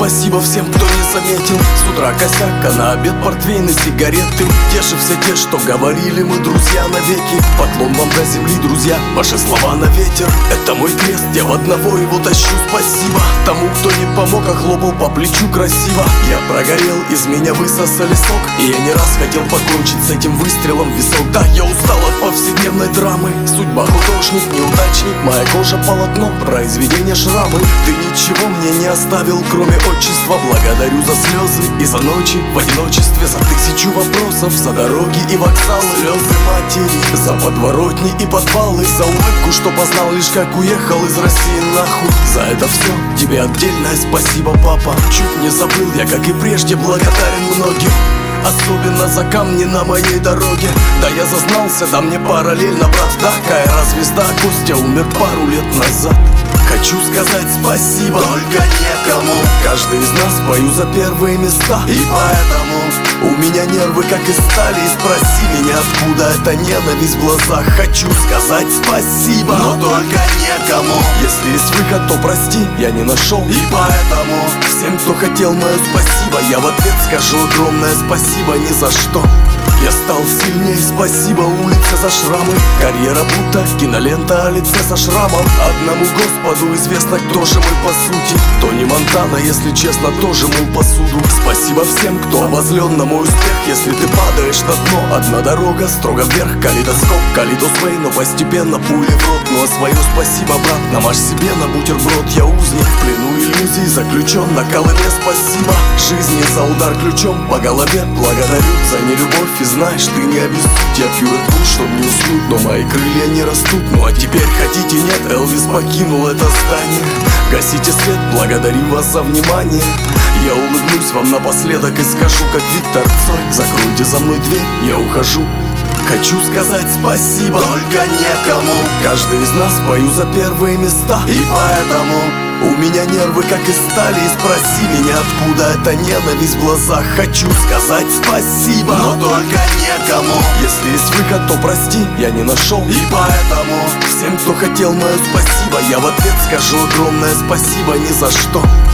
спасибо всем, кто не заметил. С утра косяк, а на обед портвейн и сигареты. Те же все те, что говорили мы, друзья, навеки. Поклон вам до земли, друзья, ваши слова на ветер. Это мой крест, я в одного его тащу. Спасибо тому, кто не помог, а хлопал по плечу красиво. Я прогорел, из меня высосали сок, и я не раз хотел покончить с этим выстрелом в висок. Да, я устал от повседневной драмы. Судьба художник, неудачник, моя кожа полотно, произведение шрамы. Ты ничего мне не оставил, кроме отчества. Благодарю за слезы и за ночи в одиночестве, за тысячу вопросов, за дороги и вокзалы, слезы матери, за подворотни и подвалы, за улыбку, что познал лишь как уехал из России нахуй. За это все тебе отдельное спасибо, папа. Чуть не забыл, я как и прежде благодарен многим, особенно за камни на моей дороге. Да, я зазнался, да мне параллельно, брат. Да, Кайра звезда, Костя умер пару лет назад. Хочу сказать спасибо, только некому. Каждый из нас бою за первые места, и поэтому у меня нервы как из стали. И спроси меня, откуда эта ненависть в глазах. Хочу сказать спасибо, но только некому. Если есть выход, то прости, я не нашел. И поэтому всем, кто хотел мое спасибо, я в ответ скажу огромное спасибо ни за что. Я стал сильнее, спасибо улице за шрамы. Карьера будто кинолента о лице со шрамом. Одному Господу известно, кто же мы по сути. Тони Монтана, если честно, тоже мыл посуду. Спасибо всем, кто обозлен на мой успех. Если ты падаешь на дно, одна дорога строго вверх. Калейдоскоп, калейдосвей, но постепенно пули в рот. Ну а свое спасибо, брат, намажь себе на бутерброд. Я узник в плену иллюзий, заключен на колыбе. Спасибо жизни за удар ключом по голове. Благодарю за нелюбовь. И знаешь, ты не обессудь, я пью Red Bull, чтоб не уснуть, но мои крылья не растут. Ну а теперь хотите, нет, Элвис покинул это здание. Гасите свет, благодарю вас за внимание. Я улыбнусь вам напоследок и скажу, как Виктор Цой: закройте за мной дверь, я ухожу. Хочу сказать спасибо, только некому. Каждый из нас бою за первые места, и поэтому у меня нервы как из стали. И спроси меня, откуда эта ненависть в глазах. Хочу сказать спасибо, но только некому. Если есть выход, то прости, я не нашел. И поэтому всем, кто хотел мое спасибо, я в ответ скажу огромное спасибо ни за что.